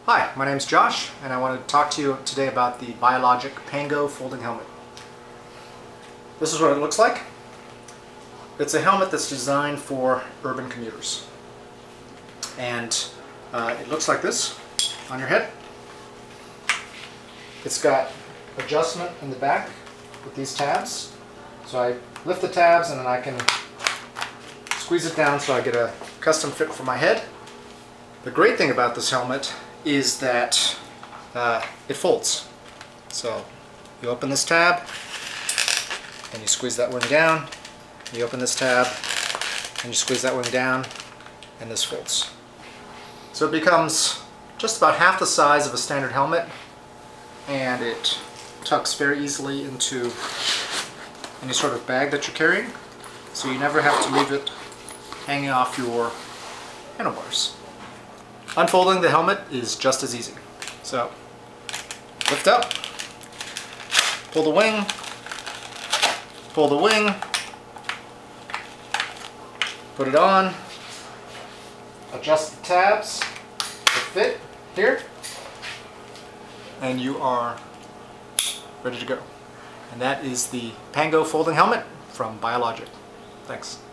Hi, my name is Josh, and I want to talk to you today about the Biologic Pango folding helmet. This is what it looks like. It's a helmet that's designed for urban commuters. And it looks like this on your head. It's got adjustment in the back with these tabs. So I lift the tabs and then I can squeeze it down so I get a custom fit for my head. The great thing about this helmet is that it folds. So you open this tab and you squeeze that wing down, you open this tab and you squeeze that wing down, and this folds. So it becomes just about half the size of a standard helmet, and it tucks very easily into any sort of bag that you're carrying, so you never have to leave it hanging off your handlebars. Unfolding the helmet is just as easy. So lift up, pull the wing, put it on, adjust the tabs to fit here, and you are ready to go. And that is the Pango folding helmet from Biologic. Thanks.